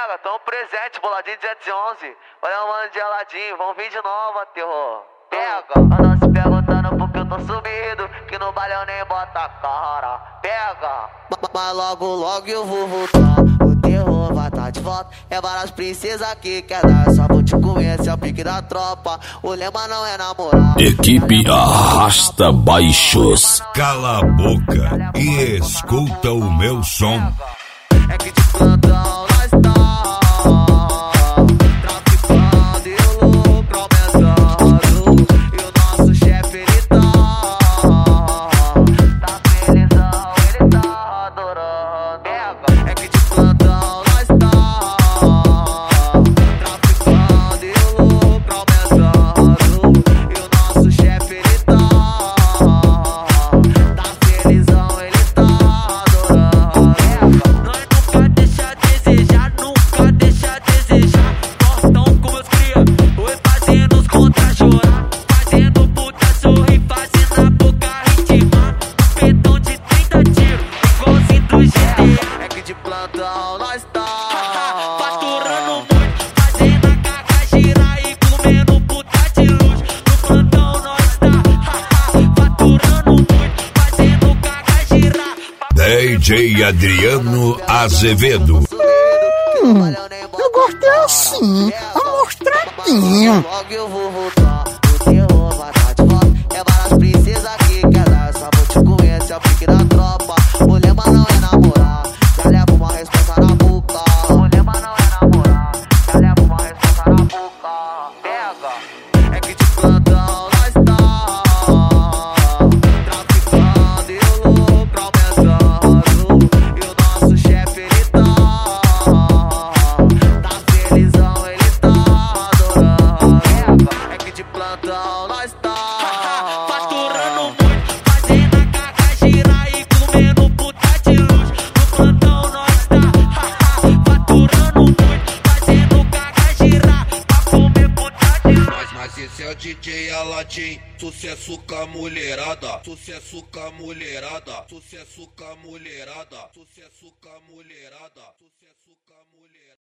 Pega, tão presente, boladinho 211. Olha o mano geladinho, vão vir de novo, terror. Pega, anda se perguntando porque eu tô subido, que no baile eu nem bota a cara. Pega, mas logo eu vou voltar. O terror vai tá de volta. É várias princesas que quer dar, só vou te comer, esse é o pique da tropa. O lema não é namorar. Equipe Arrasta Baixos. Cala a boca e escuta o meu som. É que de plantão nós tá traficando e o lucro aumentando. E o nosso chefe ele tá felizão, ele tá adorando. É que de plantão nós tá traficando e o lucro aumentando. E o nosso chefe ele tá felizão, ele tá adorando. É que de plantão nós tá faturando muito, fazendo a caca girar e comendo puta de luxo. No plantão nós tá faturando muito, fazendo caca girar. DJ Adriano Azevedo. Eu gostei assim, amostradinho. Logo eu vou voltar, o terror vai tá de volta. É várias princesas que quer dar, só vou te comer, esse é o pique da tropa. O lema não é namorar, já leva uma resposta na boca. O lema não é namorar, já leva uma resposta na boca. Pega, é que de plantão nós tá traficando e o lucro aumentando. E o nosso chefe ele tá felizão, ele tá adorando. É que de plantão nós tá Faturando muito, fazendo a caca girar e comendo puta de luxo. No plantão nós tá faturando muito, fazendo caca girar pra comer puta de luxo. Mas esse é o DJ Aladim, sucesso com a mulherada, sucesso com a mulherada, sucesso com a mulherada, sucesso com a mulherada, sucesso com a mulherada.